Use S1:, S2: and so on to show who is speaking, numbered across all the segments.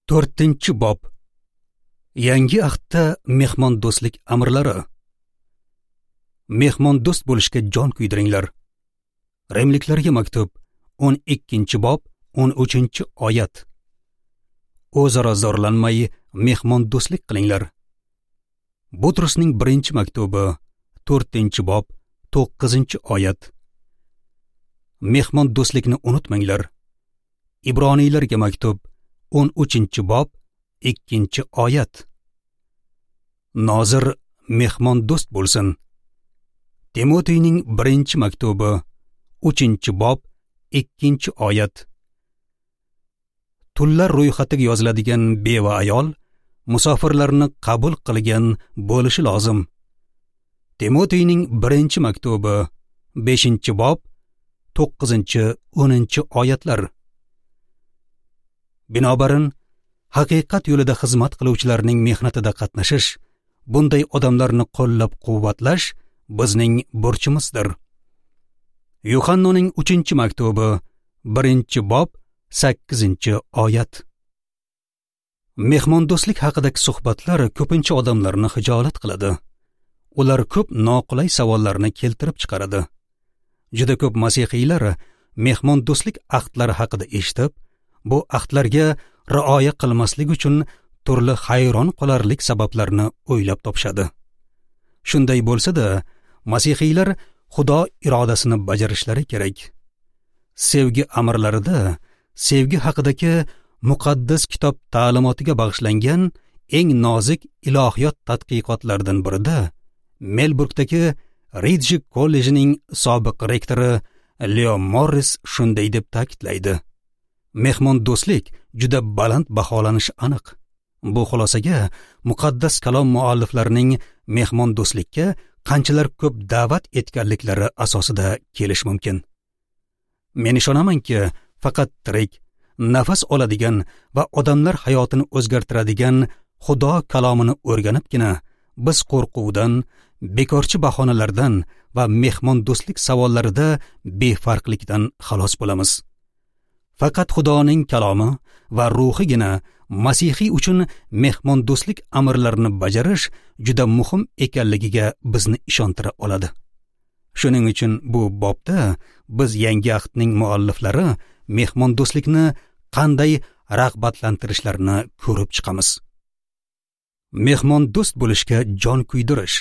S1: 4-bob. Yangi ahdda mehmondo'stlik amrlari. Mehmondo'st bo'lishga jon kuydiringlar. Rimliklarga maktub 12-bob 13-oyat. O'zaro zorlanmay mehmondo'stlik qilinglar. Butrusning 1-maktubi 4-bob 9-oyat. Mehmondo'stlikni unutmanglar. Ibroniylarga maktub 13-bob 2-oyat. Nozir mehmondo'st bo'lsin. Timotiyning 1-maktubi 3-bob 2-oyat. Tullar ro'yxatiga yoziladigan beva ayol musofirlarni qabul qilgan bo'lishi lozim. Timotiyning 1-maktubi 5-bob 9-10-oyatlar. Binobarin, haqiqat yo'lida xizmat qiluvchilarning mehnatida qatnashish, bunday odamlarni qo'llab-quvvatlash bizning burchimizdir. Yuhannoning 3-maktubi 1-bob 8-oyat. Mehmondo'stlik haqidagi suhbatlar ko'pincha odamlarni hijolat qiladi. Ular ko'p noqulay savollarni keltirib chiqaradi. Juda ko'p masihiylar mehmondo'stlik ahdlari haqida eshitib, bu ahdlarga rioya qilmaslik uchun turli hayron qolarlik sabablarni o'ylab topishadi. Shunday bo'lsa-da, masihiylar Xudo irodasini bajarishlari kerak. Sevgi amrlarida sevgi haqidagi muqaddas kitob ta'limotiga bag'ishlangan eng nozik ilohiyot tadqiqotlaridan birida Melburndagi Ridge kollejining sobiq rektori Leo Morris shunday deb ta'kidlaydi. Mehmondo'stlik juda baland baholanishi aniq. Bu xulosaga muqaddas kalom mualliflarining mehmondo'stlikka qanchalar ko'p da'vat etganliklari asosida kelish mumkin. Men ishonamanki, faqat tirik, nafas oladigan va odamlar hayotini o'zgartiradigan Xudo kalomini o'rganibgina biz qo'rquvdan, bekorchi bahonalardan va mehmondo'stlik savollarida befarqlikdan xalos bo'lamiz. Faqat Xudoning kalomi va ruhigina masihiy uchun mehmondo'stlik amrlarini bajarish juda muhim ekanligiga bizni ishontira oladi. Shuning uchun bu bobda biz yangi ahdning mualliflari mehmondo'stlikni qanday rag'batlantirishlarini ko'rib chiqamiz. Mehmondo'st bo'lishga jon kuydirish.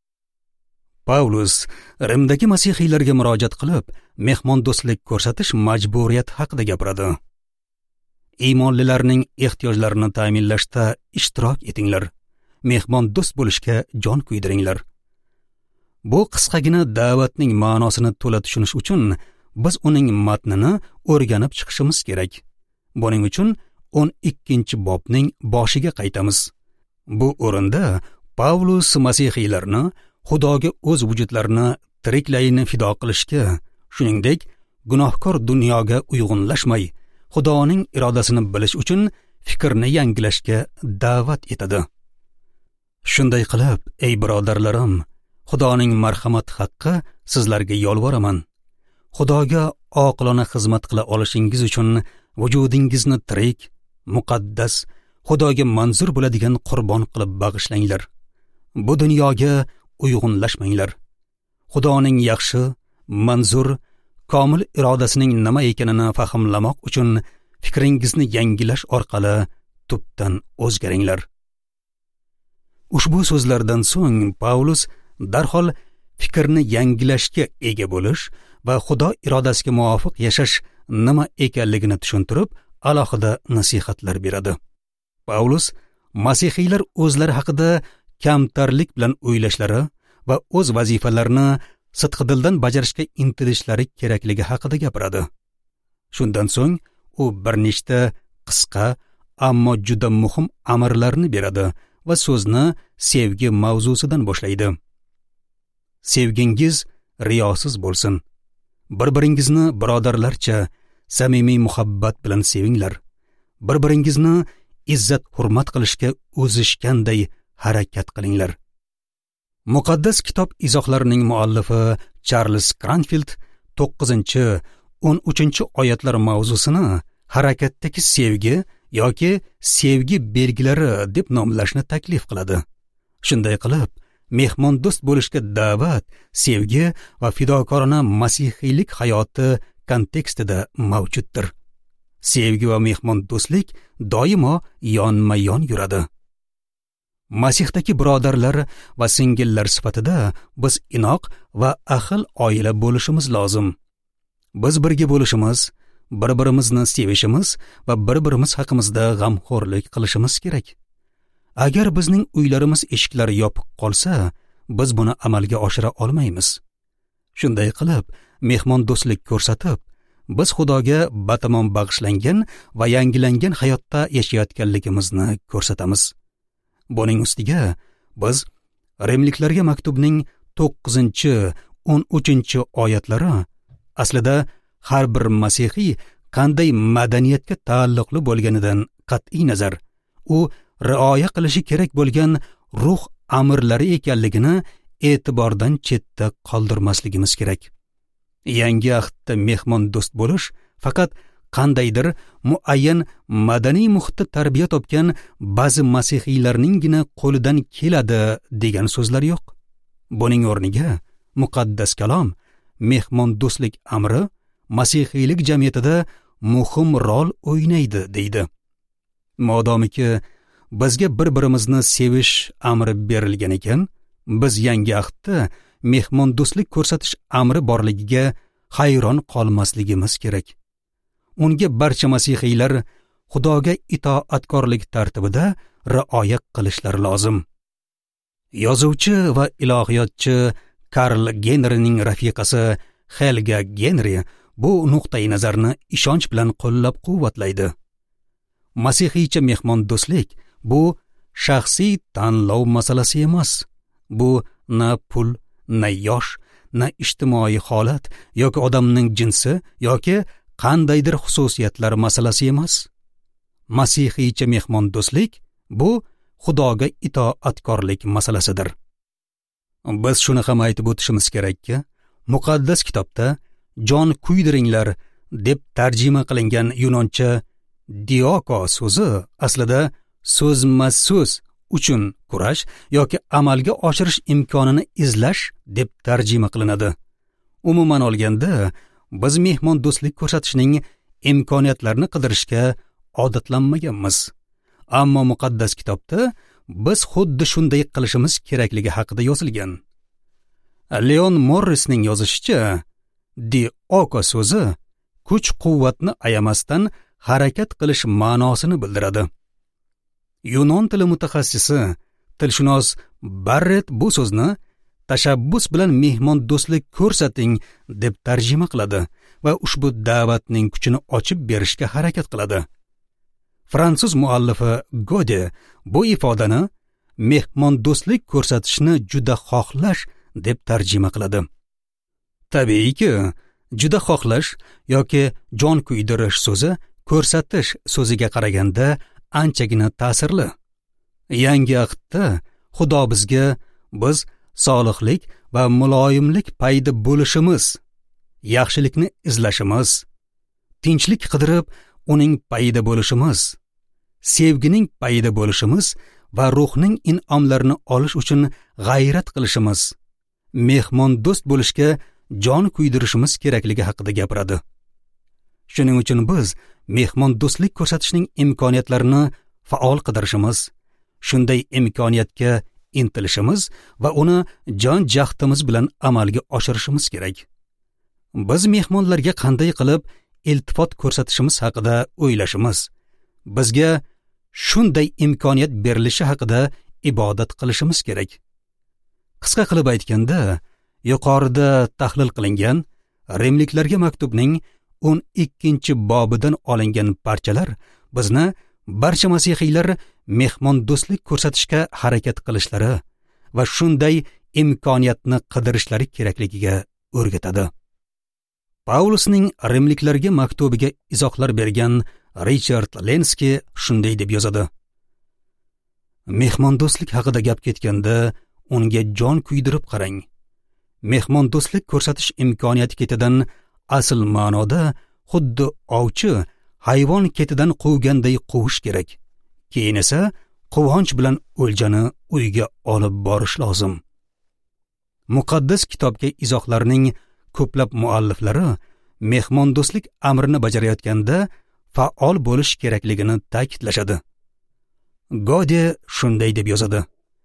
S1: Paulus Rimdagi masihiylarga murojaat qilib, mehmondo'stlik ko'rsatish majburiyati haqida gapiradi. Iymonlilarning ehtiyojlarini ta'minlashda ishtirok etinglar. Mehmondo'st bo'lishga jon kuydiringlar. Bu qisqagina da'vatning ma'nosini to'la tushunish uchun biz uning matnini o'rganib chiqishimiz kerak. Buning uchun 12-bobning boshiga qaytamiz. Bu o'rinda Paulus masihiylarni Xudoga o'z vujudlarini tiriklarini fido qilishga, shuningdek, gunohkor dunyoga uyg'unlashmay, Xudoning irodasini bilish uchun fikrni yangilashga da'vat etadi. Shunday qilib, ey birodarlarim, Xudoning marhamat haqqi sizlarga yolvoraman. Xudoga oqilona xizmat qila olishingiz uchun vujudingizni tirik, muqaddas, Xudoga manzur bo'ladigan qurbon qilib bag'ishlanglar. Bu dunyoga uyg'unlashmanglar. Xudoning yaxshi, manzur, komil irodasining nima ekanini fahmlamoq uchun fikringizni yangilash orqali tubdan o'zgaringlar. Ushbu so'zlardan so'ng Paulus darhol fikrni yangilashga ega bo'lish va Xudo irodasiga muvofiq yashash nima ekanligini tushuntirib, alohida nasihatlar beradi. Paulus masihiylar o'zlari haqida kamtarlik bilan o'ylashlari va o'z vazifalarini sidqidildan bajarishga intilishlari kerakligi haqida gapiradi. Shundan so'ng u bir nechta qisqa, ammo juda muhim amrlarni beradi va so'zni sevgi mavzusidan boshlaydi. Sevgingiz riyosiz bo'lsin. Bir-biringizni birodarlarcha samimiy muhabbat bilan sevinglar. Bir-biringizni izzat hurmat qilishga o'zishganday harakat qilinglar. Muqaddas kitob izohlarining muallifi Charles Cranfield 9-13 oyatlar mavzusini harakatdagi sevgi yoki sevgi belgilari deb nomlashni taklif qiladi. Shunday qilib, mehmondo'st bo'lishga da'vat sevgi va fidokorona masihiylik hayoti kontekstida mavjuddir. Sevgi va mehmondo'stlik doimo yonma-yon yuradi. Masihdagi birodarlar va singillar sifatida biz inoq va ahil oila bo'lishimiz lozim. Biz birga bo'lishimiz, bir-birimizni sevishimiz va bir-birimiz haqimizda g'amxo'rlik qilishimiz kerak. Agar bizning uylarimiz eshiklari yopiq qolsa, biz buni amalga oshira olmaymiz. Shunday qilib, mehmondo'stlik ko'rsatib, biz Xudoga batamom bag'ishlangan va yangilangan hayotda yashayotganligimizni ko'rsatamiz. Buning ustiga biz Rimliklarga maktubning 9-13 oyatlari aslida har bir masihiy qanday madaniyatga taalluqli bo'lganidan qat'iy nazar, u rioya qilishi kerak bo'lgan ruh amrlari ekanligini e'tibordan chetda qoldirmasligimiz kerak. Yangi ahdda mehmondo'st bo'lish faqat qandaydir muayyan madaniy muhitda tarbiya topgan ba'zi masihiylarninggina qo'lidan keladi degan so'zlar yo'q. Buning o'rniga muqaddas kalom mehmondo'stlik amri masihiylik jamiyatida muhim rol o'ynaydi deydi. Modomiki bizga bir-birimizni sevish amri berilgan ekan, biz yangi ahdda mehmondo'stlik ko'rsatish amri borligiga hayron qolmasligimiz kerak. Unga barcha masihiylar Xudoga itoatkorlik tartibida rioya qilishlari lozim. Yozuvchi va ilohiyotchi Karl Genrining rafiqasi Helga Genri bu nuqtai nazarni ishonch bilan qo'llab-quvvatlaydi. Masihiycha mehmondo'stlik bu shaxsiy tanlov masalasi emas. Bu na pul, na yosh, na ijtimoiy holat yoki odamning jinsi yoki qandaydir xususiyatlar masalasi emas. Masihiycha mehmondo'stlik bu Xudoga itoatkorlik masalasidir. Biz shuni ham aytib o'tishimiz kerakki, muqaddas kitobda jon kuydiringlar deb tarjima qilingan yunoncha dioko so'zi aslida so'zma-so'z uchun kurash yoki amalga oshirish imkonini izlash deb tarjima qilinadi. Umuman olganda, biz mehmondo'stlik ko'rsatishning imkoniyatlarini qidirishga odatlanmaganmiz. Ammo muqaddas kitobda biz xuddi shunday qilishimiz kerakligi haqida yozilgan. Leon Morrisning yozishicha, dioko so'zi kuch-quvvatni ayamasdan harakat qilish ma'nosini bildiradi. Yunon tili mutaxassisi, tilshunos Barrett bu so'zni tashabbus bilan mehmondo'stlik ko'rsating deb tarjima qiladi va ushbu da'vatning kuchini ochib berishga harakat qiladi. Fransuz muallifi Gode bu ifodani mehmondo'stlik ko'rsatishni juda xohlash deb tarjima qiladi. Tabiiyki, juda xohlash yoki jon kuydirish so'zi ko'rsatish so'ziga qaraganda anchagina ta'sirli. Yangi ahdda Xudo bizga biz solihlik va muloyimlik payda bo'lishimiz, yaxshilikni izlashimiz, tinchlik qidirib uning payda bo'lishimiz, sevgining payda bo'lishimiz va ruhning in'omlarini olish uchun g'ayrat qilishimiz, mehmondo'st bo'lishga jon kuydirishimiz kerakligi haqida gapiradi. Shuning uchun biz mehmondo'stlik ko'rsatishning imkoniyatlarini faol qidirishimiz, shunday imkoniyatga intilishimiz va uni jon jahdimiz bilan amalga oshirishimiz kerak. Biz mehmonlarga qanday qilib iltifot ko'rsatishimiz haqida o'ylashimiz, bizga shunday imkoniyat berilishi haqida ibodat qilishimiz kerak. Qisqa qilib aytganda, yuqorida tahlil qilingan Rimliklarga maktubning 12-bobidan olingan parchalar bizni barcha masihiylar mehmondo'stlik ko'rsatishga harakat qilishlari va shunday imkoniyatni qidirishlari kerakligiga o'rgatadi. Paulusning Rimliklarga maktubiga izohlar bergan Richard Lenski shunday deb yozadi. Mehmondo'stlik haqida gap ketganda unga jon kuydirib qarang. Mehmondo'stlik ko'rsatish imkoniyati ketidan asl ma'noda xuddi ovchi hayvon ketidan quvganday quvish kerak. Keyin esa quvonch bilan o'ljani uyga olib borish lozim. Muqaddas kitobga izohlarning ko'plab mualliflari mehmondo'stlik amrini bajarayotganda faol bo'lish kerakligini ta'kidlashadi. Gode shunday deb yozadi: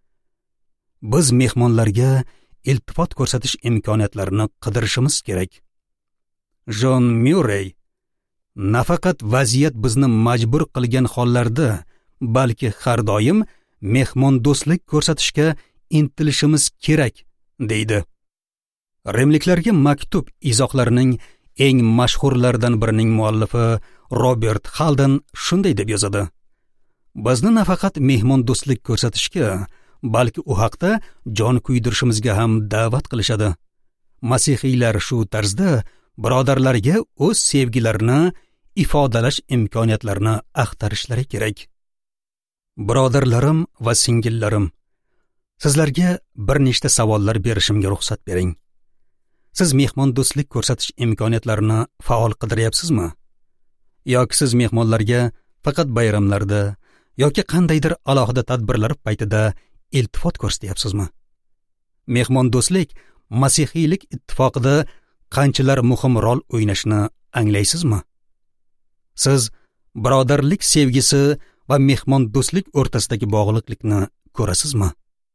S1: biz mehmonlarga iltifot ko'rsatish imkoniyatlarini qidirishimiz kerak. Jon Murray: nafaqat vaziyat bizni majbur qilgan hollarda, balki har doim mehmondo'stlik ko'rsatishga intilishimiz kerak, deydi. Rimliklarga maktub izohlarining eng mashhurlaridan birining muallifi Robert Halden shunday deb yozadi: bizni nafaqat mehmondo'stlik ko'rsatishga, balki u haqda jon kuydirishimizga ham da'vat qilishadi. Masihiylar shu tarzda birodarlarga o'z sevgilarini ifodalash imkoniyatlarini axtarishlari kerak. Birodarlarim va singillarim, sizlarga bir nechta savollar berishimga ruxsat bering. Siz mehmondo'stlik ko'rsatish imkoniyatlarini faol qidiryapsizmi? Yoki siz mehmonlarga faqat bayramlarda yoki qandaydir alohida tadbirlar paytida iltifot ko'rsatyapsizmi? Mehmondo'stlik masihiylik ittifoqida qanchalar muhim rol o'ynashini anglaysizmi? Siz birodarlik sevgisi va mehmondo'stlik o'rtasidagi bog'liqlikni ko'rasizmi?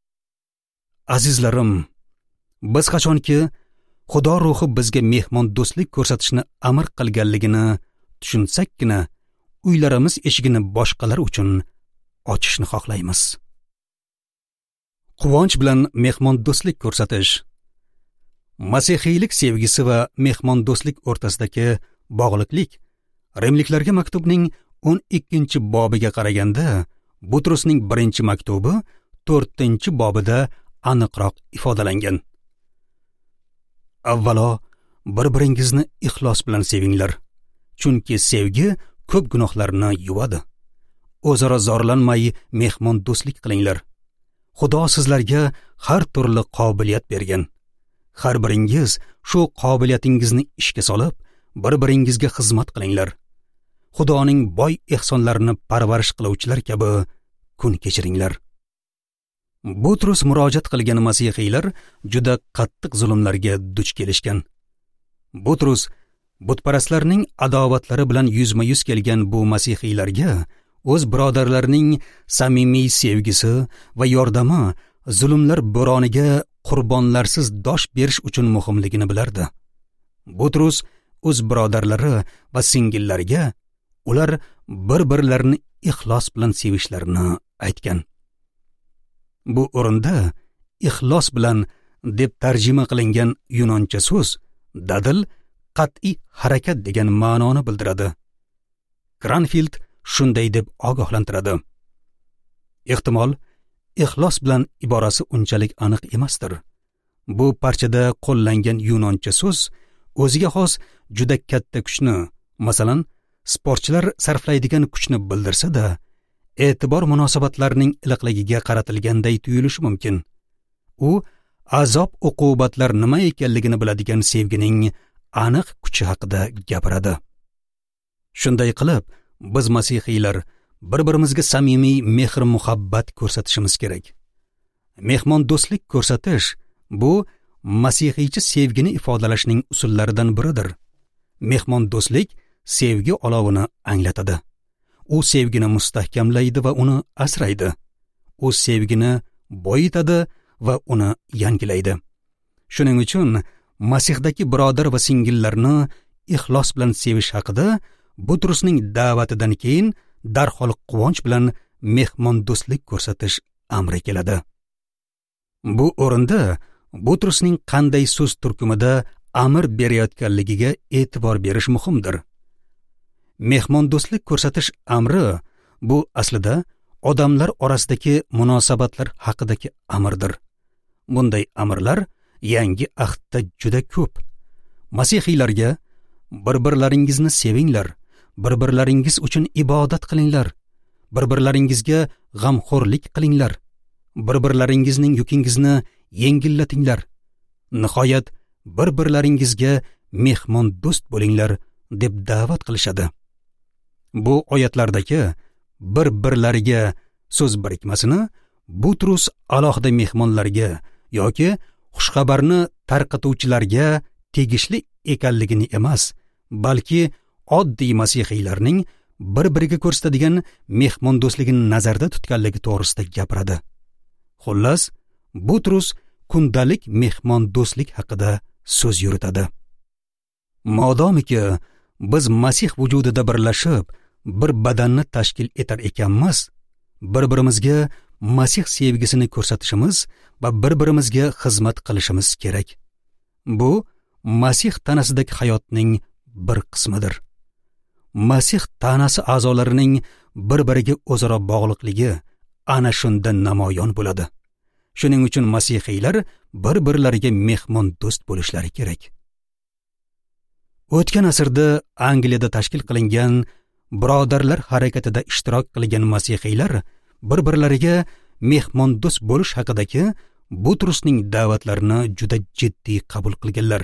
S1: Azizlarim, biz qachonki Xudo ruhi bizga mehmondo'stlik ko'rsatishni amr qilganligini tushunsakkina, uylarimiz eshigini boshqalar uchun ochishni xohlaymiz. Quvonch bilan mehmondo'stlik ko'rsatish. Masihiylik sevgisi va mehmondo'stlik o'rtasidagi bog'liqlik Rimliklarga maktubning 12-bobiga qaraganda Butrusning 1-maktubi 4-bobida aniqroq ifodalangan. Avvalo, bir-biringizni ixlos bilan sevinglar, chunki sevgi ko'p gunohlarni yuvadi. O'zaro zorlanmay mehmondo'stlik qilinglar. Xudo sizlarga har turli qobiliyat bergan. Har biringiz shu qobiliyatingizni ishga solib, bir-biringizga xizmat qilinglar. Xudoning boy ehsonlarini parvarish qiluvchilar kabi kun kechiringlar. Butrus murojaat qilgan masihiylar juda qattiq zulmlarga duch kelishgan. Butrus butparastlarning adovatlari bilan yuzma-yuz kelgan bu masihiylarga o'z birodarlarining samimiy sevgisi va yordami zulmlar bo'roniga qurbonlarsiz dosh berish uchun muhimligini bilardi. Butrus o'z birodarlari va singillariga ular bir-birlarini ixlos bilan sevishlarini aytgan. Bu o'rinda ixlos bilan deb tarjima qilingan yunoncha so'z dadil, qat'iy harakat degan ma'noni bildiradi. Cranfield shunday deb ogohlantiradi: ehtimol ixlos bilan iborasi unchalik aniq emasdir. Bu parchada qo'llangan yunoncha so'z o'ziga xos juda katta kuchni, masalan, sportchilar sarflaydigan kuchni bildirsa-da, e'tibor munosabatlarining iliqligiga qaratilganday tuyulishi mumkin. U azob uqubatlar nima ekanligini biladigan sevgining aniq kuchi haqida gapiradi. Shunday qilib, biz masihiylar bir-birimizga samimiy mehr-muhabbat ko'rsatishimiz kerak. Mehmondo'stlik ko'rsatish bu masihiycha sevgini ifodalashning usullaridan biridir. Mehmondo'stlik sevgi olovini anglatadi. U sevgini mustahkamlaydi va uni asraydi. U sevgini boyitadi va uni yangilaydi. Shuning uchun Masihdagi birodar va singillarni ixlos bilan sevish haqida Butrusning da'vatidan keyin darhol quvonch bilan mehmondo'stlik ko'rsatish amri keladi. Bu o'rinda Butrusning qanday so'z turkumida amr berayotganligiga e'tibor berish muhimdir. Mehmondo'stlik ko'rsatish amri bu aslida odamlar orasidagi munosabatlar haqidagi amrdir. Bunday amrlar yangi ahdda juda ko'p. Masihiylarga bir-birlaringizni sevinglar, bir-birlaringiz uchun ibodat qilinglar, bir-birlaringizga g'amxo'rlik qilinglar, bir-birlaringizning yukingizni yengillatinglar, nihoyat bir-birlaringizga mehmon do'st bo'linglar deb da'vat qilishadi. Bu oyatlardagi bir-birlariga so'z birikmasini Butrus alohida mehmonlarga yoki xushxabarni tarqatuvchilarga tegishli ekanligini emas, balki oddiy masihiylarning bir-biriga ko'rsatadigan mehmondo'stligini nazarda tutganligi to'g'risida gapiradi. Xullas, Butrus kundalik mehmondo'stlik haqida so'z yuritadi. Modomiki biz Masih vujudida birlashib, bir badanni tashkil etar ekanmiz, bir-birimizga Masih sevgisini ko'rsatishimiz va bir-birimizga xizmat qilishimiz kerak. Bu Masih tanasidagi hayotning bir qismidir. Masih tanasi a'zolarining bir-biriga o'zaro bog'liqligi ana shunda namoyon bo'ladi. Shuning uchun masihiylar bir-birlariga mehmon do'st bo'lishlari kerak. O'tgan asrda Angliyada tashkil qilingan birodarlar harakatida ishtirok qilgan masihiylar bir-birlariga mehmon do'st bo'lish haqidagi Butrusning da'vatlarini juda jiddiy qabul qilganlar.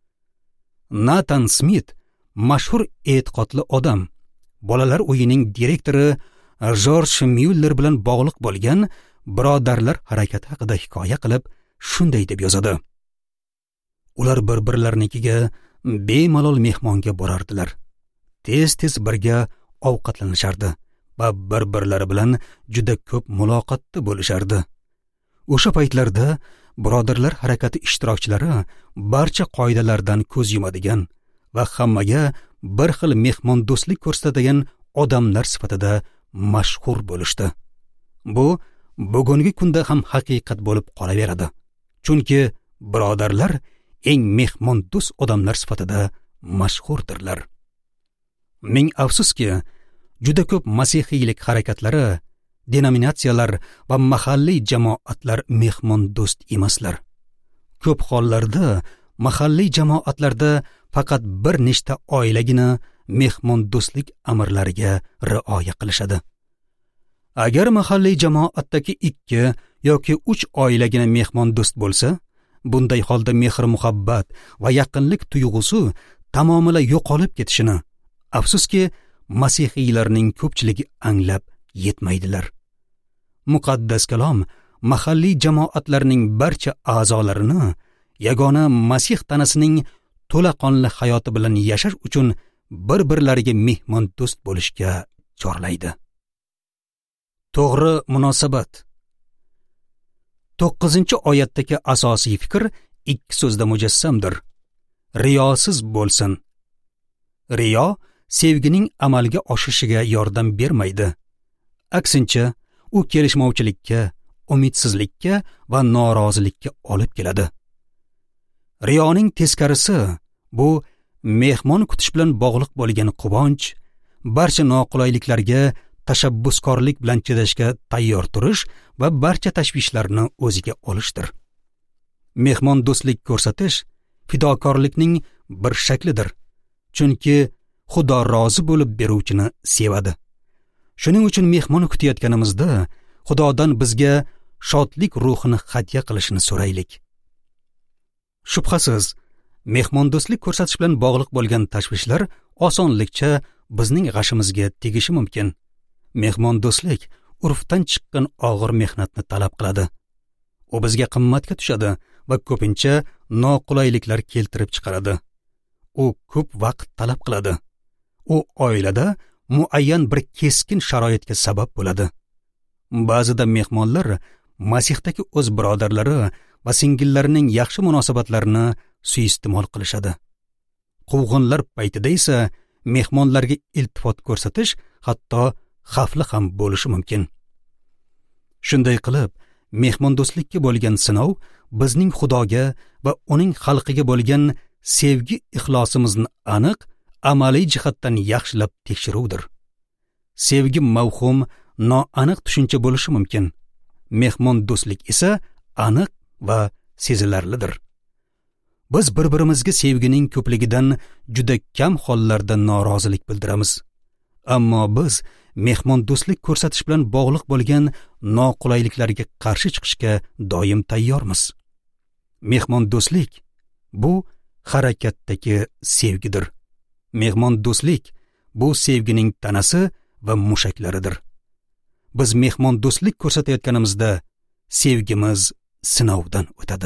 S1: Nathan Smith, mashhur e'tiqodli odam, bolalar uyining direktori George Muller bilan bog'liq bo'lgan birodarlar harakati haqida hikoya qilib, shunday deb yozadi. Ular bir-birlarinikiga bemalol mehmonga borardilar. Tez-tez birga ovqatlanishardi va bir-birlari bilan juda ko'p muloqotda bo'lishardi. O'sha paytlarda birodarlar harakati ishtirokchilari barcha qoidalardan ko'z yumadigan va hammaga bir xil mehmondo'stlik ko'rsatadigan odamlar sifatida mashhur bo'lishdi. Bu bugungi kunda ham haqiqat bo'lib qolaveradi. Chunki birodarlar eng mehmondo'st odamlar sifatida mashhurdirlar. Ming afsuski, juda ko'p masihiylik harakatlari, denominatsiyalar va mahalliy jamoatlar mehmondo'st emaslar. Ko'p hollarda mahalliy jamoatlarda faqat bir nechta oilagina mehmondo'stlik amirlariga rioya qilishadi. Agar mahalliy jamoatdagi 2 yoki 3 oilagina mehmondo'st bo'lsa, bunday holda mehr-muhabbat va yaqinlik tuyg'usi tamomila yo'qolib ketishini, afsuski, masihiylarning ko'pchiligi anglab yetmaydilar. Muqaddas kalom mahalliy jamoatlarning barcha a'zolarini yagona Masih tanasining to'laqonli hayoti bilan yashash uchun bir-birlariga mehmon do'st bo'lishga chorlaydi. To'g'ri munosabat. 9-oyatdagi asosiy fikr 2 so'zda mujassamdir. Riyosiz bo'lsin. Riyo sevgining amalga oshishiga yordam bermaydi. Aksincha, u kelishmovchilikka, umidsizlikka va norozilikka olib keladi. Riyoning teskarisi bu mehmon kutish bilan bog'liq bo'lgan quvonch, barcha noqulayliklarga tashabbuskorlik bilan chidashga tayyor turish va barcha tashvishlarni o'ziga olishdir. Mehmon do'stlik ko'rsatish fidokorlikning bir shaklidir. Chunki Xudo rozi bo'lib beruvchini sevadi. Shuning uchun mehmon kutayotganimizda Xudodan bizga shodlik ruhini hadya qilishini so'raylik. Shubhasiz, mehmondo'stlik ko'rsatish bilan bog'liq bo'lgan tashvishlar osonlikcha bizning g'ashimizga tegishi mumkin. Mehmondo'stlik urfdan chiqqan og'ir mehnatni talab qiladi. U bizga qimmatga tushadi va ko'pincha noqulayliklar keltirib chiqaradi. U ko'p vaqt talab qiladi. U oilada muayyan bir keskin sharoitga sabab bo'ladi. Ba'zida mehmonlar Masihdagi o'z birodarlari va singillarining yaxshi munosabatlarini suiiste'mol qilishadi. Quvg'inlar paytida esa mehmonlarga iltifot ko'rsatish hatto xavfli ham bo'lishi mumkin. Shunday qilib, mehmondo'stlikka bo'lgan sinov bizning Xudoga va uning xalqiga bo'lgan sevgi ixlosimizni aniq, amaliy jihatdan yaxshilab tekshiruvdir. Sevgi mavhum, noaniq tushuncha bo'lishi mumkin. Mehmondo'stlik esa aniq va sezilarlidir. Biz bir-birimizga sevgining ko'pligidan juda kam hollarda norozilik bildiramiz. Ammo biz mehmondo'stlik ko'rsatish bilan bog'liq bo'lgan noqulayliklarga qarshi chiqishga doim tayyormiz. Mehmondo'stlik bu harakatdagi sevgidir. Mehmondo'stlik bu sevgining tanasi va mushaklaridir. Biz mehmondo'stlik ko'rsatayotganimizda sevgimiz sinovdan o'tadi.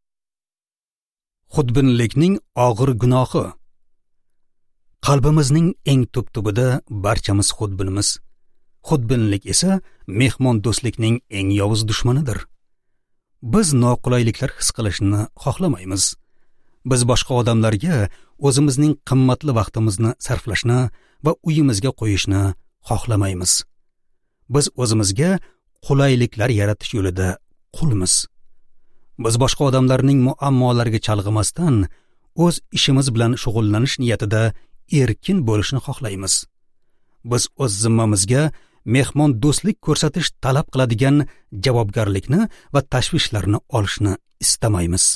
S1: Xudbinlikning og'ir gunohi. Qalbimizning eng tub-tubida barchamiz xudbinmiz. Xudbinlik esa mehmondo'stlikning eng yovuz dushmanidir. Biz noqulayliklar his qilishni xohlamaymiz. Biz boshqa odamlarga o'zimizning qimmatli vaqtimizni sarflashni va uyimizga qo'yishni xohlamaymiz. Biz o'zimizga qulayliklar yaratish yo'lida qulmiz. Biz boshqa odamlarning muammolariga chalg'imasdan o'z ishimiz bilan shug'ullanish niyatida erkin bo'lishni xohlaymiz. Biz o'z zimmamizga mehmon do'stlik ko'rsatish talab qiladigan javobgarlikni va tashvishlarni olishni istamaymiz.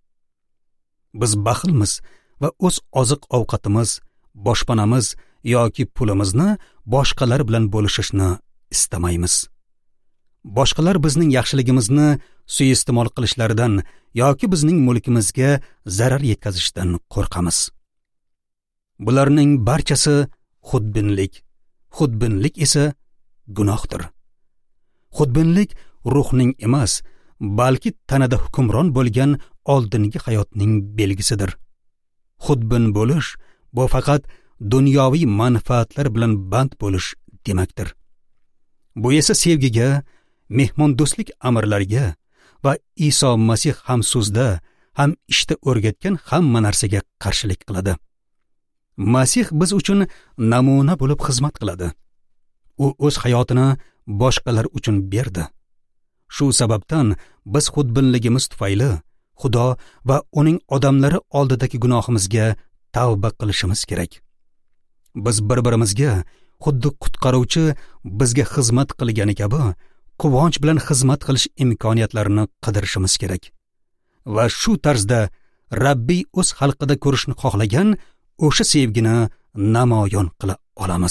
S1: Biz baxilmiz va o'z oziq-ovqatimiz, boshpanamiz yoki pulimizni boshqalar bilan bo'lishishni istamaymiz. Boshqalar bizning yaxshiligimizni suiiste'mol qilishlaridan yoki bizning mulkimizga zarar yetkazishdan qo'rqamiz. Bularning barchasi xudbinlik. Xudbinlik esa gunohdir. Xudbinlik ruhning emas, balki tanada hukmron bo'lgan oldingi hayotning belgisidir. Xudbin bo'lish bu faqat dunyoviy manfaatlar bilan band bo'lish demakdir. Bu esa sevgiga, mehmondo'stlik amrlariga va Iso Masih ham so'zda, ham ishda o'rgatgan hamma narsaga qarshilik qiladi. Masih biz uchun namuna bo'lib xizmat qiladi. U o'z hayotini boshqalar uchun berdi. Shu sababdan biz xudbinligimiz tufayli Xudo va uning odamlari oldidagi gunohimizga tavba qilishimiz kerak. Biz bir-birimizga xuddi qutqaruvchi bizga xizmat qilgani kabi quvonch bilan xizmat qilish imkoniyatlarini qidirishimiz kerak. Va shu tarzda Rabbiy o'z xalqida ko'rishni xohlagan o'sha sevgini namoyon qila olamiz.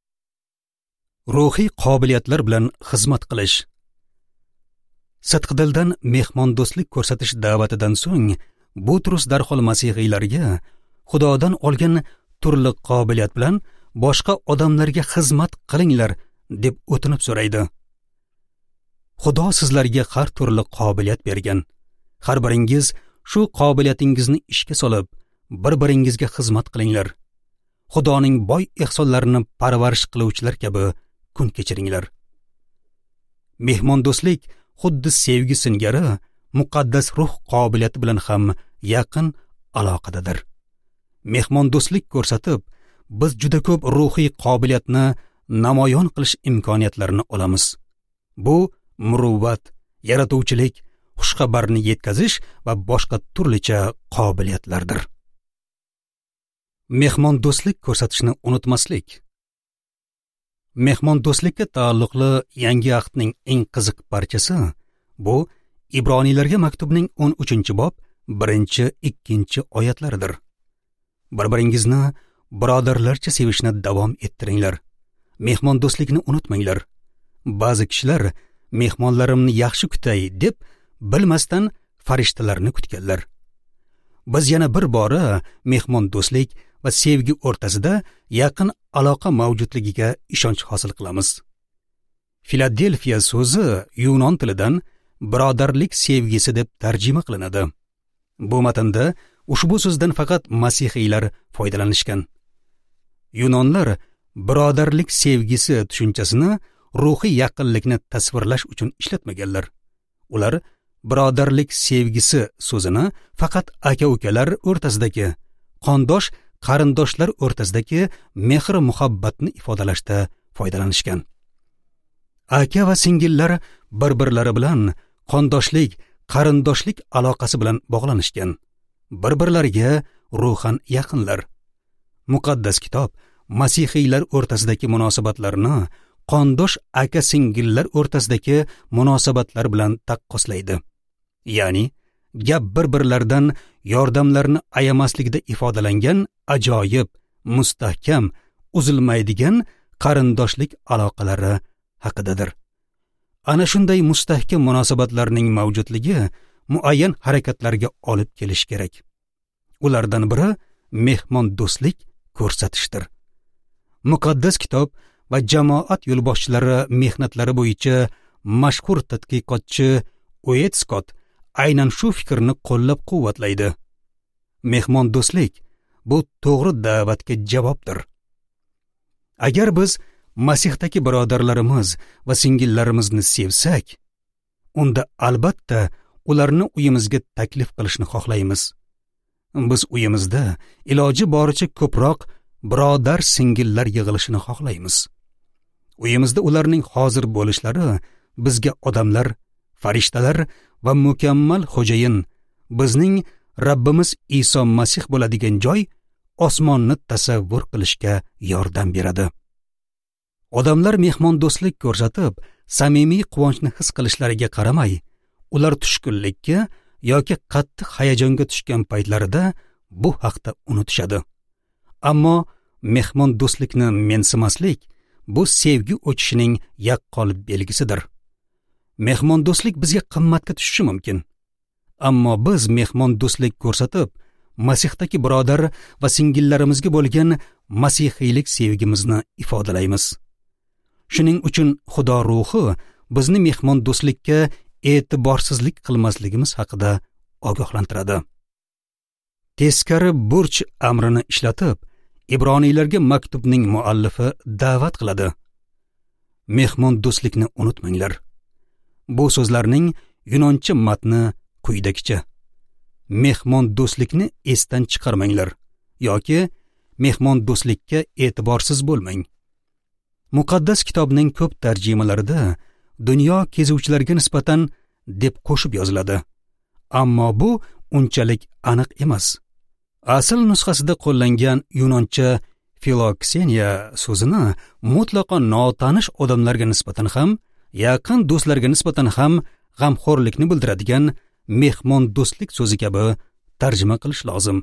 S1: Ruhiy qobiliyatlar bilan xizmat qilish. Sidqidildan mehmondo'stlik ko'rsatish da'vatidan so'ng Butrus darhol masihiylarga Xudodan olgan turli qobiliyat bilan boshqa odamlarga xizmat qilinglar deb o'tinib so'raydi. Xudo sizlarga har turli qobiliyat bergan. Har biringiz shu qobiliyatingizni ishga solib, bir-biringizga xizmat qilinglar. Xudoning boy ehsonlarini parvarish qiluvchilar kabi kun kechiringlar. Mehmondo'stlik xuddi sevgi singari muqaddas ruh qobiliyati bilan ham yaqin aloqadadir. Mehmondo'stlik ko'rsatib, biz juda ko'p ruhiy qobiliyatni namoyon qilish imkoniyatlarini olamiz. Bu muruvvat, yaratuvchilik, xushxabarni yetkazish va boshqa turlicha qobiliyatlardir. Mehmondo'stlik ko'rsatishni unutmaslik. Mehmondo'stlikka taalluqli Yangi ahdning eng qiziq parchasi bu Ibroniylarga maktubning 13-bob 1-2 oyatlaridir. Bir-biringizni birodarlarcha sevishni davom ettiringlar. Mehmondo'stlikni unutmanglar. Ba'zi kishilar mehmonlarimni yaxshi kutay deb bilmasdan farishtalarni kutganlar. Biz yana bir bora mehmondo'stlik va sevgi o'rtasida yaqin aloqa mavjudligiga ishonch hosil qilamiz. Filadelfiya so'zi yunon tilidan birodarlik sevgisi deb tarjima qilinadi. Bu matnda ushbu so'zdan faqat masihiylar foydalanishgan. Yunonlar birodarlik sevgisi tushunchasini ruhiy yaqinlikni tasvirlash uchun ishlatmaganlar. Ular birodarlik sevgisi so'zini faqat aka-ukalar o'rtasidagi, qondosh qarindoshlar o'rtasidagi mehr muhabbatni ifodalashda foydalanishgan. Aka va singillar bir-birlari bilan qondoshlik, qarindoshlik aloqasi bilan bog'lanishgan. Bir-birlariga ruhan yaqinlar. Muqaddas kitob masihiylar o'rtasidagi munosabatlarni qondosh aka-singillar o'rtasidagi munosabatlar bilan taqqoslaydi. Ya'ni gap bir-birlaridan yordamlarni ayamaslikda ifodalangan ajoyib, mustahkam, uzilmaydigan qarindoshlik aloqalari haqidadir. Ana shunday mustahkam munosabatlarning mavjudligi muayyan harakatlarga olib kelish kerak. Ulardan biri mehmondo'stlik ko'rsatishdir. muqaddas kitob va jamoat yo'lboshchilari mehnatlari bo'yicha mashhur tadqiqotchi Oed Scott aynan shu fikrni qo'llab-quvvatlaydi. Mehmondo'stlik bu to'g'ri da'vatga javobdir. Agar biz Masixdagi birodarlarimiz va singillarimizni sevsak, unda albatta ularni uyimizga taklif qilishni xohlaymiz. Biz uyimizda iloji boricha ko'proq birodar singillar yig'ilishini xohlaymiz. Uyimizda ularning hozir bo'lishlari bizga odamlar, farishtalar va mukammal xo'jayin, bizning Rabbimiz Iso Masih bo'ladigan joy, osmonni tasavvur qilishga yordam beradi. Odamlar mehmondo'stlik ko'rsatib, samimiy quvonchni his qilishlariga qaramay, ular tushkunlikka yoki qattiq hayajonga tushgan paytlarida bu haqda unutishadi. Ammo mehmondo'stlikni mensimaslik bu sevgi o'chishining yaqqol belgisidir. Mehmondo'stlik bizga qimmatga tushishi mumkin. Ammo biz mehmondo'stlik ko'rsatib, Masixdagi birodar va singillarimizga bo'lgan masihiylik sevgimizni ifodalaymiz. Shuning uchun Xudo ruhi bizni mehmondo'stlikka e'tiborsizlik qilmasligimiz haqida ogohlantiradi. Teskari burch amrini ishlatib, Ibroniylarga maktubning muallifi da'vat qiladi. Mehmondo'stlikni unutmanglar. Bu so'zlarning yunoncha matni quyidagicha: mehmondo'stlikni esdan chiqarmanglar yoki mehmondo'stlikka e'tiborsiz bo'lmang. Muqaddas kitobning ko'p tarjimalarida dunyo kezuvchilarga nisbatan deb qo'shib yoziladi. Ammo bu unchalik aniq emas. Asl nusxasida qo'llangan yunoncha filokseniya so'zini mutlaqo notanish odamlarga nisbatan ham, yaqin do'stlarga nisbatan ham g'amxo'rlikni bildiradigan mehmondo'stlik so'zi kabi tarjima qilish lozim.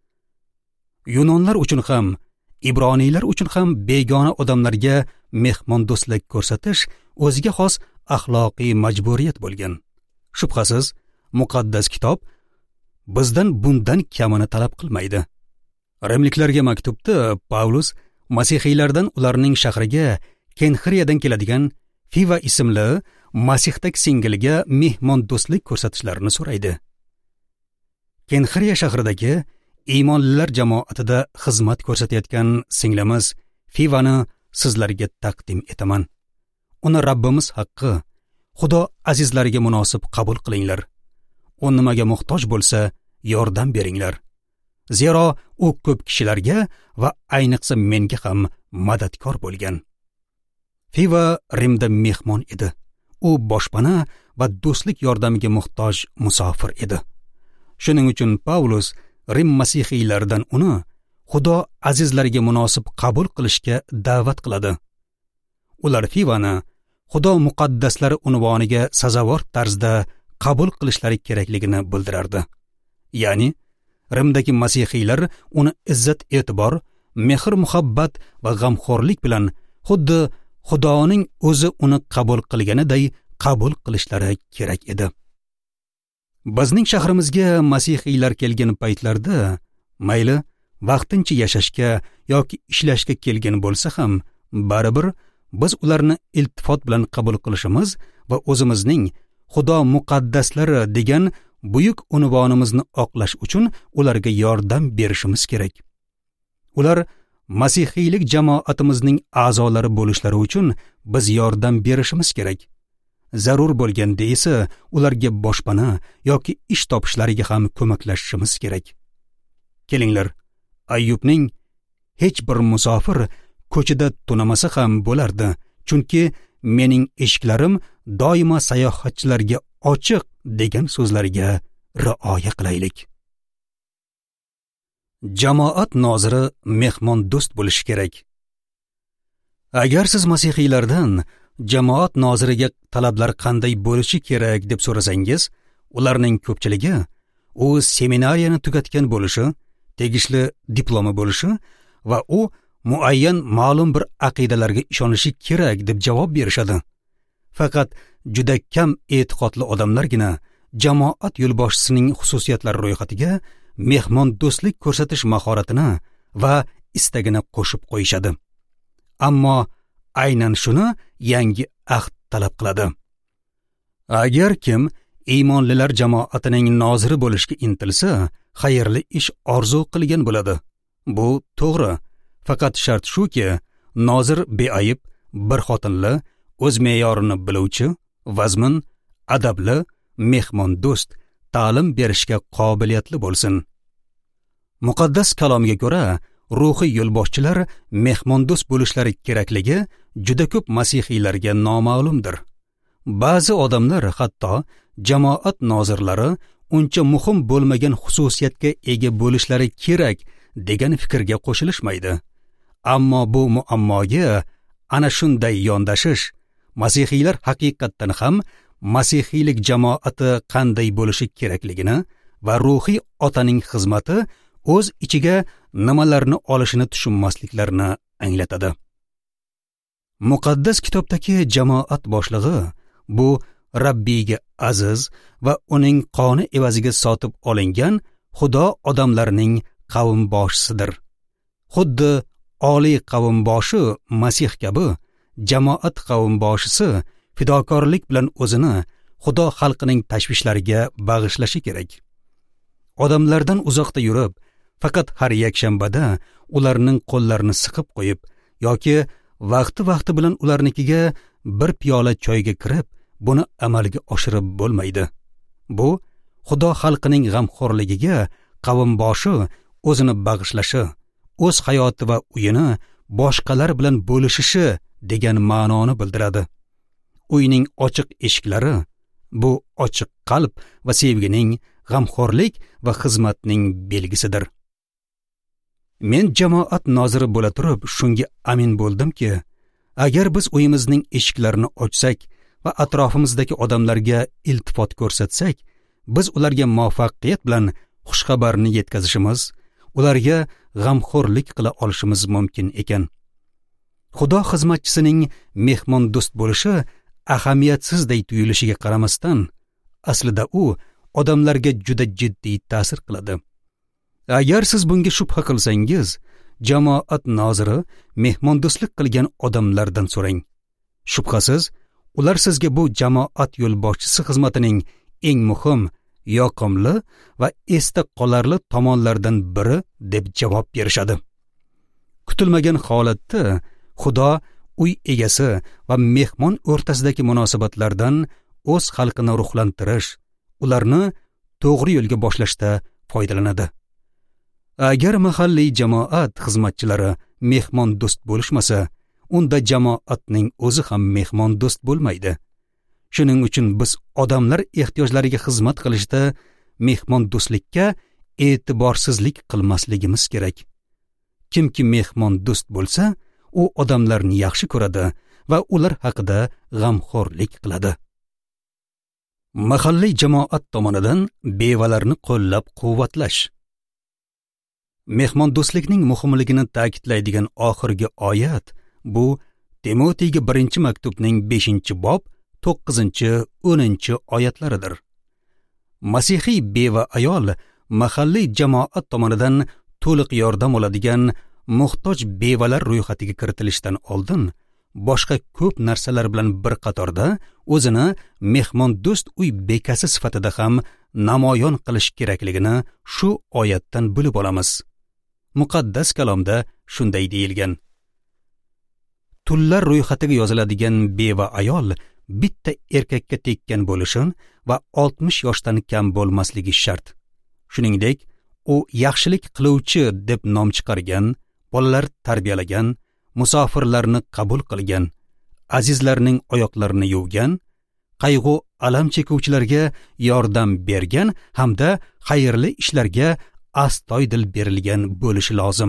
S1: Yunonlar uchun ham, Ibroniylar uchun ham begona odamlarga mehmondo'stlik ko'rsatish o'ziga xos axloqiy majburiyat bo'lgan. Shubhasiz, muqaddas kitob bizdan bundan kamini talab qilmaydi. Rimliklarga maktubda Pavlus masihiylardan ularning shahriga Kenxriyadan keladigan Fiva ismli Masixdagi singilga mehmondo'stlik ko'rsatishlarini so'raydi. Kenxriya shahridagi iymonlilar jamoatida xizmat ko'rsatayotgan singlimiz Fivani sizlarga taqdim etaman. Uni Rabbimiz haqqi, Xudo azizlariga munosib qabul qilinglar. U nimaga muhtoj bo'lsa, yordam beringlar. Zero u ko'p kishilarga va ayniqsa menga ham madadkor bo'lgan. Fiva Rimda mehmon edi. U boshpana va do'stlik yordamiga muhtoj musofir edi. Shuning uchun Pavlus Rim masihiylaridan uni Xudo azizlariga munosib qabul qilishga da'vat qiladi. Ular Fivani Xudo muqaddaslari unvoniga sazovor tarzda qabul qilishlari kerakligini bildirardi. Ya'ni Rimdagi masihiylar uni izzat-e'tibor, mehr-muhabbat va g'amxo'rlik bilan xuddi Xudoning o'zi uni qabul qilganiday qabul qilishlari kerak edi. Bizning shahrimizga masihiylar kelgan paytlarda, mayli vaqtincha yashashga yoki ishlashga kelgan bo'lsa ham, baribir biz ularni iltifot bilan qabul qilishimiz va o'zimizning Xudo muqaddaslari degan buyuk unvonimizni oqlash uchun ularga yordam berishimiz kerak. Ular masihiylik jamoatimizning a'zolari bo'lishlari uchun biz yordam berishimiz kerak. Zarur bo'lganda esa ularga boshpana yoki ish topishlariga ham ko'maklashishimiz kerak. Kelinglar, Ayyubning hech bir musofir ko'chada tunamasa ham bo'lardi, chunki mening eshiklarim doimo sayohatchilarga ochiq degan so'zlariga rioya qilaylik. Jamoat noziri mehmon do'st bo'lishi kerak. Agar siz masihiylardan jamoat noziriga talablar qanday bo'lishi kerak deb so'rasangiz, ularning ko'pchiligi u seminariyani tugatgan bo'lishi, tegishli diplomi bo'lishi va u muayyan ma'lum bir aqidalarga ishonishi kerak deb javob berishadi. Faqat juda kam e'tiqodli odamlargina jamoat yo'lboshchisining xususiyatlari ro'yxatiga mehmon do'stlik ko'rsatish mahoratini va istagini qo'shib qo'yishadi. ammo aynan shuni yangi ahd talab qiladi. Agar kim iymonlilar jamoatining noziri bo'lishga intilsa, xayrli ish orzu qilgan bo'ladi. Bu to'g'ri, faqat shart shuki, nozir beayib, bir xotinli, o'z me'yorini biluvchi, vazmin, adabli, mehmondo'st, ta'lim berishga qobiliyatli bo'lsin. Muqaddas kalomga ko'ra, ruhiy yo'lboshchilar mehmondo'st bo'lishlari kerakligi juda ko'p masihiylarga noma'lumdir. Ba'zi odamlar hatto jamoat nozirlari uncha muhim bo'lmagan xususiyatga ega bo'lishlari kerak degan fikrga qo'shilishmaydi. Ammo bu muammoga ana shunday yondashish masihiylar haqiqatdan ham masihiylik jamoati qanday bo'lishi kerakligini va ruhiy otaning xizmati o'z ichiga nimalarni olishini tushunmasliklarini anglatadi. Muqaddas kitobdagi jamoat boshlig'i bu Rabbiyga aziz va uning qoni evaziga sotib olingan Xudo odamlarining qavm boshisidir. Xuddi oliy qavm boshi Masih kabi, jamoat qavm boshisi fidokorlik bilan o'zini Xudo xalqining tashvishlariga bag'ishlashi kerak. Odamlardan uzoqda yurib, faqat har yakshanbada ularning qo'llarini siqib qo'yib yoki vaqti bilan ularnikiga bir piyola choyga kirib, buni amalga oshirib bo'lmaydi. Bu Xudo xalqining g'amxo'rligiga qavm boshi o'zini bag'ishlashi, o'z hayoti va uyini boshqalar bilan bo'lishishi degan ma'noni bildiradi. Uyning ochiq eshiklari bu ochiq qalb va sevgining, g'amxo'rlik va xizmatning belgisidir. Men jamoat noziri bo'la turib shunga amin bo'ldimki, agar biz uyimizning eshiklarini ochsak va atrofimizdagi odamlarga iltifot ko'rsatsak, biz ularga muvaffaqiyat bilan xushxabarni yetkazishimiz, ularga g'amxo'rlik qila olishimiz mumkin ekan. Xudo xizmatchisining mehmondo'st bo'lishi ahamiyetsizday tuyulishiga qaramasdan, aslida u odamlarga juda jiddiy ta'sir qiladi. Agar siz bunga shubha qilsangiz, jamoat noziri mehmondo'stlik qilgan odamlardan so'rang. Shubhasiz, ular sizga bu jamoat yo'lboshchisi xizmatining eng muhim, yoqimli va esda qolarli tomonlardan biri deb javob berishadi. Kutilmagan holatda Xudo uy egasi va mehmon o'rtasidagi munosabatlardan o'z xalqini ruhlantirish, ularni to'g'ri yo'lga boshlashda foydalanadi. Agar mahalliy jamoat xizmatchilari mehmondo'st bo'lishmasa, unda jamoatning o'zi ham mehmondo'st bo'lmaydi. Shuning uchun biz odamlar ehtiyojlariga xizmat qilishda mehmondo'stlikka e'tiborsizlik qilmasligimiz kerak. Kimki mehmondo'st bo'lsa, u odamlarni yaxshi ko'radi va ular haqida g'amxo'rlik qiladi. Mahalliy jamoat tomonidan bevalarni qo'llab-quvvatlash. Mehmondo'stlikning muhimligini ta'kidlaydigan oxirgi oyat bu Timotiyga 1-maktubning 5-bob 9-10 oyatlaridir. Masihiy beva ayol mahalliy jamoat tomonidan to'liq yordam oladigan muhtoj bevalar ro'yxatiga kiritilishdan oldin boshqa ko'p narsalar bilan bir qatorda o'zini mehmondo'st uy bekasi sifatida ham namoyon qilish kerakligini shu oyatdan bilib olamiz. Muqaddas kalomda shunday deyilgan: Tullar ro'yxatiga yoziladigan beva ayol bitta erkakka tekkan bo'lishini va 60 yoshdan kam bo'lmasligi shart. Shuningdek, u yaxshilik qiluvchi deb nom chiqargan, bolalar tarbiyalagan, musofirlarni qabul qilgan, azizlarning oyoqlarini yuvgan, qayg'u alam chekuvchilarga yordam bergan hamda xayrli ishlarga astoydil berilgan bo'lishi lozim.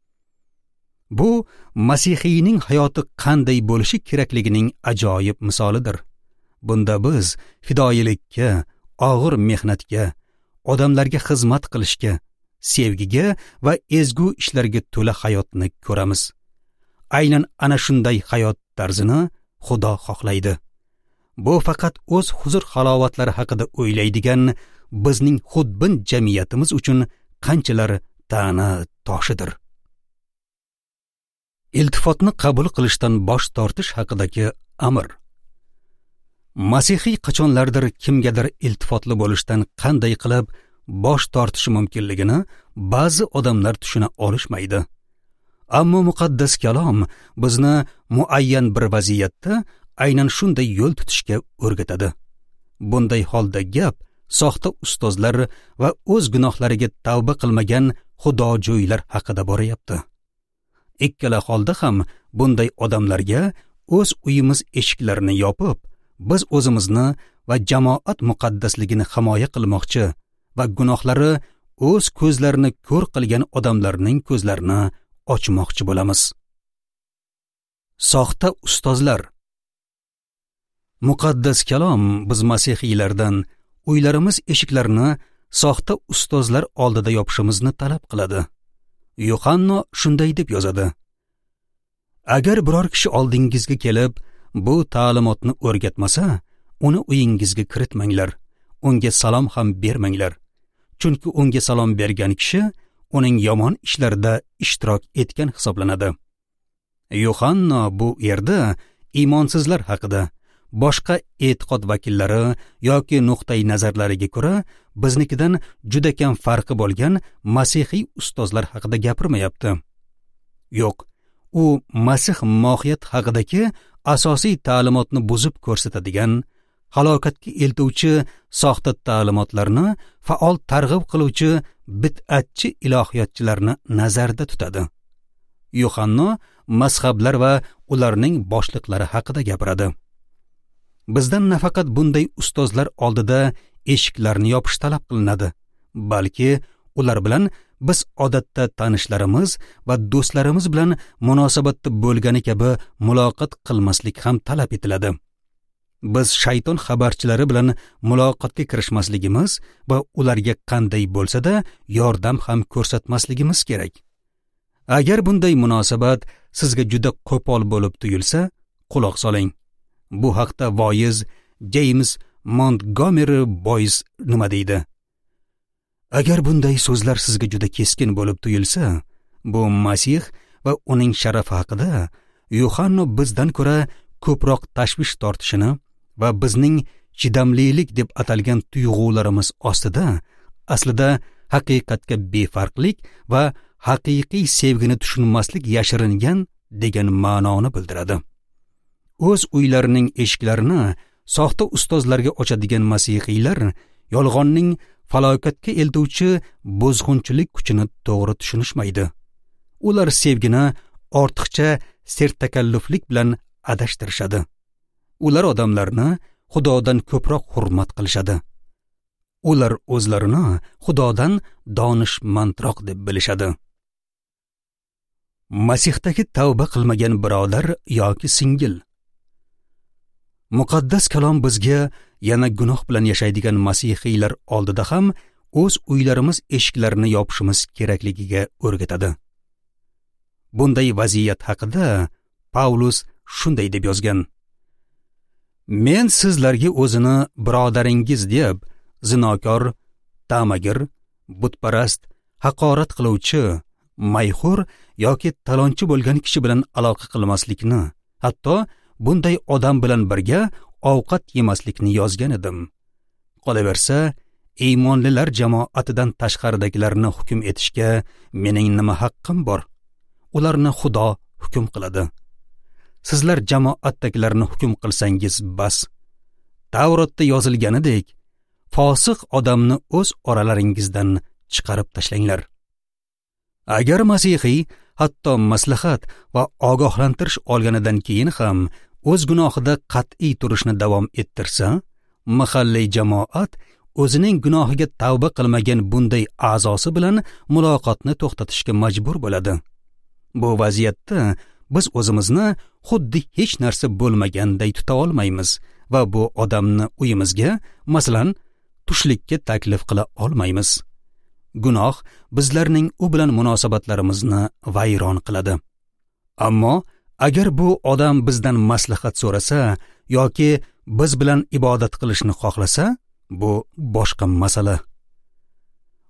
S1: Bu masihiyning hayoti qanday bo'lishi kerakligining ajoyib misolidir. Bunda biz fidoyilikka, og'ir mehnatga, odamlarga xizmat qilishga, sevgiga va ezgu ishlarga to'la hayotni ko'ramiz. Aynan ana shunday hayot tarzini Xudo xohlaydi. Bu faqat o'z huzur halovatlari haqida o'ylaydigan bizning xudbin jamiyatimiz uchun qanchalar ta'na toshidir. iltifotni qabul qilishdan bosh tortish haqidagi amr. Masihiy qachonlardir kimgadir iltifotli bo'lishdan qanday qilib bosh tortishi mumkinligini ba'zi odamlar tushuna olishmaydi. Ammo muqaddas kalom bizni muayyan bir vaziyatda aynan shunday yo'l tutishga o'rgatadi. Bunday holda gap soxta ustozlar va o'z gunohlariga tavba qilmagan xudojo'ylar haqida borayapti. Ikkala holda ham bunday odamlarga o'z uyimiz eshiklarini yopib, biz o'zimizni va jamoat muqaddasligini himoya qilmoqchi va gunohlari o'z ko'zlarini ko'r qilgan odamlarning ko'zlarini ochmoqchi bo'lamiz. Soxta ustozlar. Muqaddas kalom biz masihiylardan uylarimiz eshiklarini soxta ustozlar oldida yopishimizni talab qiladi. Yuhanno shunday deb yozadi: Agar biror kishi oldingizga kelib, bu ta'limotni o'rgatmasa, uni uyingizga kiritmanglar, unga salom ham bermanglar. Chunki unga salom bergan kishi uning yomon ishlarida ishtirok etgan hisoblanadi. Yuhanno bu yerda iymonsizlar haqida, boshqa e'tiqod vakillari yoki nuqtai nazarlariga ko'ra biznikidan juda kam farqi bo'lgan masihiy ustozlar haqida gapirmayapti. Yo'q, u masih mohiyat haqidagi asosiy ta'limotni buzib ko'rsatadigan, halokatga eltuvchi soxta ta'limotlarni faol targ'ib qiluvchi bid'atchi ilohiyotchilarni nazarda tutadi. Yuhanno mazhablar va ularning boshliqlari haqida gapiradi. Bizdan nafaqat bunday ustozlar oldida eshiklarni yopish talab qilinadi, balki ular bilan biz odatda tanishlarimiz va do'stlarimiz bilan munosabatda bo'lgani kabi muloqot qilmaslik ham talab etiladi. Biz shayton xabarchilari bilan muloqotga kirishmasligimiz va ularga qanday bo'lsa-da yordam ham ko'rsatmasligimiz kerak. Agar bunday munosabat sizga juda qo'pol bo'lib tuyulsa, quloq soling. Bu haqda voiz James Montgomery Boyce nima deydi? Agar bunday so'zlar sizga juda keskin bo'lib tuyulsa, bu Masih va uning sharafi haqida Yuhanno bizdan ko'ra ko'proq tashvish tortishini va bizning chidamlilik deb atalgan tuyg'ularimiz ostida aslida haqiqatga befarqlik va haqiqiy sevgini tushunmaslik yashiringan degan ma'noni bildiradi. O'z uylarining eshiklarini soxta ustozlarga ochadigan masihiylar yolg'onning falokatga eltuvchi bozg'unchilik kuchini to'g'ri tushunishmaydi. Ular sevgini ortiqcha sertakalluflik bilan adashtirishadi. Ular odamlarni Xudodan ko'proq hurmat qilishadi. Ular o'zlarini Xudodan donishmandroq deb bilishadi. Masihdagi tavba qilmagan birodar yoki singil. Muqaddas kalom bizga yana gunoh bilan yashaydigan masihiylar oldida ham o'z uylarimiz eshiklarini yopishimiz kerakligiga o'rgatadi. Bunday vaziyat haqida Paulus shunday deb yozgan: Men sizlarga o'zini birodaringiz deb zinokor, ta'magir, butparast, haqorat qiluvchi, mayxur yoki talonchi bo'lgan kishi bilan aloqa qilmaslikni, hatto bunday odam bilan birga ovqat yemaslikni yozgan edim. Qolaversa, iymonlilar jamoatidan tashqaridagilarni hukm etishga mening nima haqqim bor? Ularni Xudo hukm qiladi. Sizlar jamoatdagilarni hukm qilsangiz bas. Tavrotda yozilganidek, fosiq odamni o'z oralaringizdan chiqarib tashlanglar. Agar masihiy hatto maslahat va ogohlantirish olganidan keyin ham o'z gunohida qat'iy turishni davom ettirsa, mahalliy jamoat o'zining gunohiga tavba qilmagan bunday a'zosi bilan muloqotni to'xtatishga majbur bo'ladi. Bu vaziyatda biz o'zimizni xuddi hech narsa bo'lmaganday tuta olmaymiz va bu odamni uyimizga, masalan, tushlikka taklif qila olmaymiz. Gunoh bizlarning u bilan munosabatlarimizni vayron qiladi. Ammo agar bu odam bizdan maslahat so'rasa yoki biz bilan ibodat qilishni xohlasa, bu boshqa masala.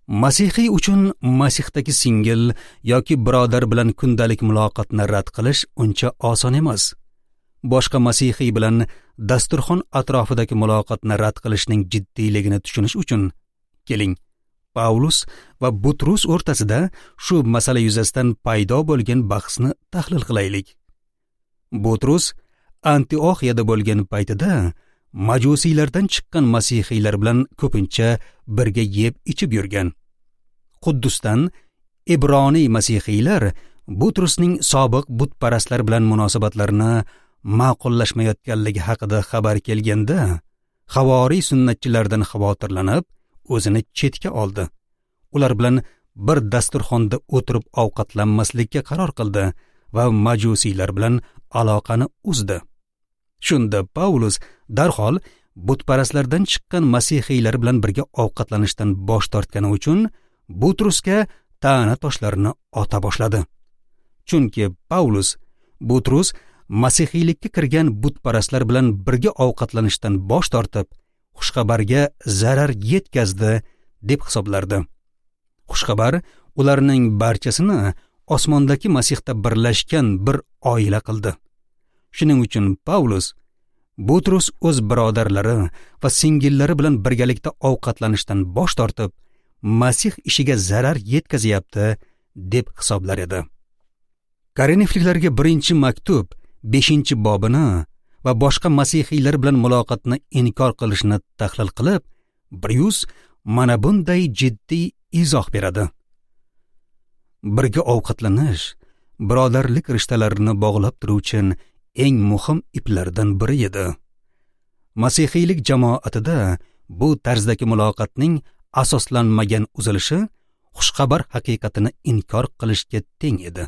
S1: Masihiy uchun Masixdagi singil yoki birodar bilan kundalik muloqotni rad qilish uncha oson emas. Boshqa masihiy bilan dasturxon atrofidagi muloqotni rad qilishning jiddiyligini tushunish uchun keling, Paulus va Butrus o'rtasida shu masala yuzasidan paydo bo'lgan bahsni tahlil qilaylik. Butrus Antioxiyada bo'lgan paytida majusiylardan chiqqan masihiylar bilan ko'pincha birga yeb ichib yurgan. Quddusdan Ibroniy masihiylar Butrusning sobiq butparastlar bilan munosabatlarini ma'qullashmayotganligi haqida xabar kelganda, havoriy sunnatchilardan xavotirlanib, o'zini chetga oldi. Ular bilan bir dasturxonda o'tirib ovqatlanmaslikka qaror qildi va majusiylar bilan aloqani uzdi. Shunda Paulus darhol butparastlardan chiqqan masihiylar bilan birga ovqatlanishdan bosh tortgani uchun Butrusga ta'na toshlarini ota boshladi. Chunki Butrus masihiylikka kirgan butparastlar bilan birga ovqatlanishdan bosh tortib, xushxabarga zarar yetkazdi deb hisoblardi. Xushxabar ularning barchasini osmondagi Masihda birlashgan bir oila qildi. Shuning uchun Paulus Butrus o'z birodarlari va singillari bilan birgalikda ovqatlanishdan bosh tortib, Masih ishiga zarar yetkazyapti deb hisoblar edi. Korinfliklarga 1-maktub 5-bobini va boshqa masihiylar bilan muloqotni inkor qilishni tahlil qilib, Bryus mana bunday jiddiy izoh beradi. Birga ovqatlanish birodarlik rishtalarini bog'lab turuvchi eng muhim iplardan biri edi. Masihiylik jamoatida bu tarzdagi muloqotning asoslanmagan uzilishi xushxabar haqiqatini inkor qilishga teng edi.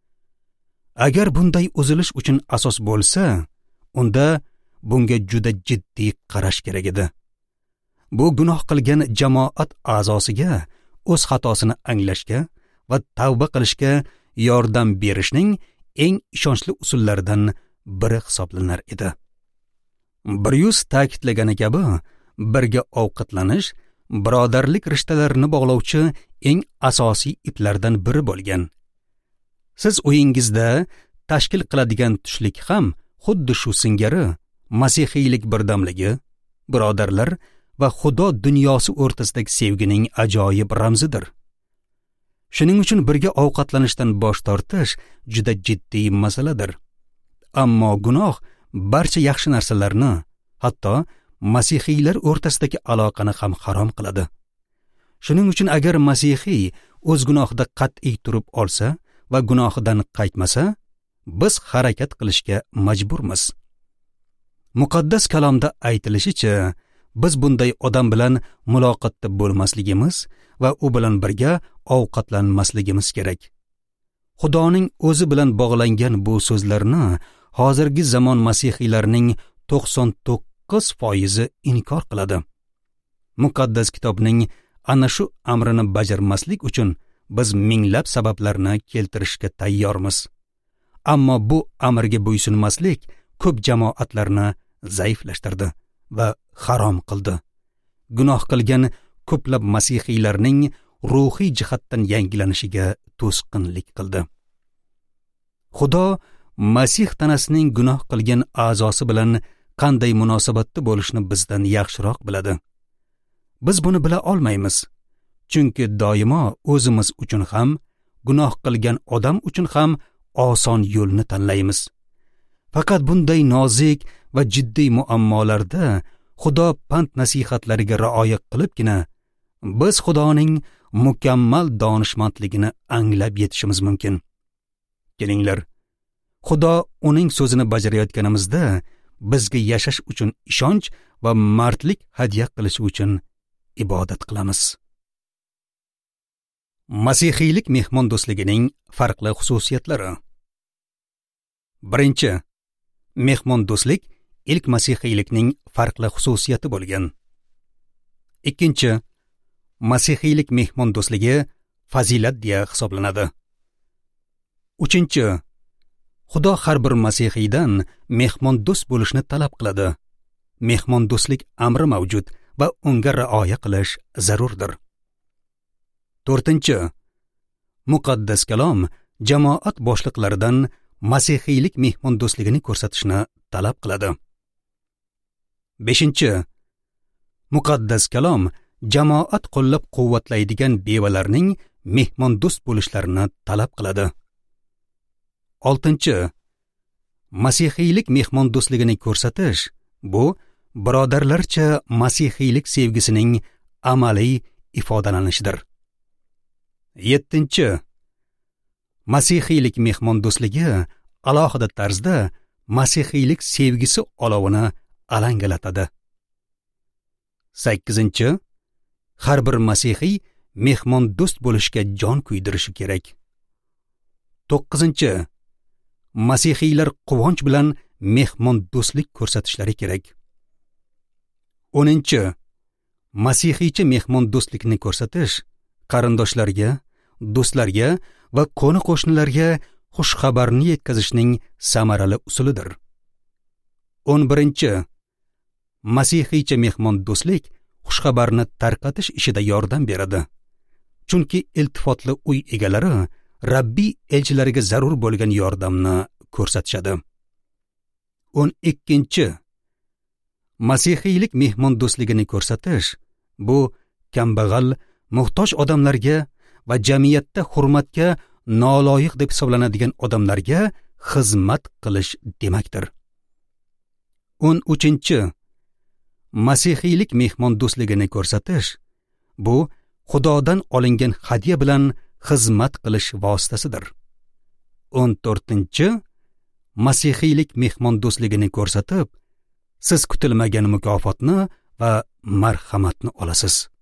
S1: Agar bunday uzilish uchun asos bo'lsa, unda bunga juda jiddiy qarash kerak edi. Bu gunoh qilgan jamoat a'zosiga o'z xatosini anglashga va tavba qilishga yordam berishning eng ishonchli usullaridan biri hisoblanar edi. Bryus ta'kidlagani kabi, birga ovqatlanish birodarlik rishtalarini bog'lovchi eng asosiy iplardan biri bo'lgan. Siz o'yingizda tashkil qiladigan tushlik ham xuddi shu singari masihiylik birdamligi, birodarlar va Xudo dunyosi o'rtasidagi sevgining ajoyib ramzidir. Shuning uchun birga ovqatlanishdan bosh tortish juda jiddiy masaladir. Ammo gunoh barcha yaxshi narsalarni, hatto masihiylar o'rtasidagi aloqani ham harom qiladi. Shuning uchun agar masihiy o'z gunohida qat'iy turib olsa va gunohidan qaytmasa, biz harakat qilishga majburmiz. Muqaddas kalomda aytilishicha, biz bunday odam bilan muloqotda bo'lmasligimiz va u bilan birga ovqatlanmasligimiz kerak. Xudoning o'zi bilan bog'langan bu so'zlarni hozirgi zamon masihiylarining 99% inkor qiladi. Muqaddas kitobning ana shu amrini bajarmaslik uchun biz minglab sabablarni keltirishga tayyormiz. Ammo bu amirga bo'ysunmaslik ko'p jamoatlarni zaiflashtirdi va harom qildi. Gunoh qilgan ko'plab masihiylarning ruhiy jihatdan yangilanishiga to'sqinlik qildi. Xudo Masih tanasining gunoh qilgan a'zosi bilan qanday munosabatda bo'lishni bizdan yaxshiroq biladi. Biz buni bila olmaymiz. Chunki doimo o'zimiz uchun ham, gunoh qilgan odam uchun ham oson yo'lni tanlaymiz. Faqat bunday nozik va jiddiy muammolarda Xudo pand nasihatlariga rioya qilibgina biz Xudoning mukammal donishmandligini anglab yetishimiz mumkin. Kelinglar, Xudo uning so'zini bajarayotganimizda bizga yashash uchun ishonch va mardlik hadya qilishi uchun ibodat qilamiz. Masihiylik mehmondo'stligining farqli xususiyatlari. 1. Mehmondo'stlik ilk masihiylikning farqli xususiyati bo'lgan. 2. Masihiylik mehmondo'stligi fazilat deya hisoblanadi. 3. Xudo har bir masihiydan mehmondo'st bo'lishni talab qiladi. Mehmondo'stlik amri mavjud va unga rioya qilish zarurdir. 4. Muqaddas kalom jamoat boshliqlaridan masihiylik mehmondo'stligini ko'rsatishni talab qiladi. 5. Muqaddas kalom jamoat qo'llab-quvvatlaydigan bevalarning mehmondo'st bo'lishlarini talab qiladi. 6. Masihiylik mehmondo'stligini ko'rsatish bu birodarlarcha masihiylik sevgisining amaliy ifodalanishidir. 7. Masihiylik mehmondo'stligi alohida tarzda masihiylik sevgisi olovini alangalatadi. 8. Har bir masihiy mehmondo'st bo'lishga jon kuydirishi kerak. 9. Masihiylar quvonch bilan mehmondo'stlik ko'rsatishlari kerak. 10. Masihiycha mehmondo'stlikni ko'rsatish qarindoshlarga, do'stlarga va qo'ni-qo'shnilarga xushxabarni yetkazishning samarali usulidir. 11. Masihiycha mehmondo'stlik xushxabarni tarqatish ishida yordam beradi. Chunki iltifotli uy egalari Rabbiy elchilariga zarur bo'lgan yordamni ko'rsatishadi. 12. Masihiylik mehmondo'stligini ko'rsatish bu kambag'al, muhtoj odamlarga va jamiyatda hurmatga noloyiq deb hisoblanadigan odamlarga xizmat qilish demakdir. 13. Masihiylik mehmondo'stligini ko'rsatish bu Xudodan olingan hadya bilan xizmat qilish vositasidir. 14. Masihiylik mehmondo'stligini ko'rsatib, siz kutilmagan mukofotni va marhamatni olasiz.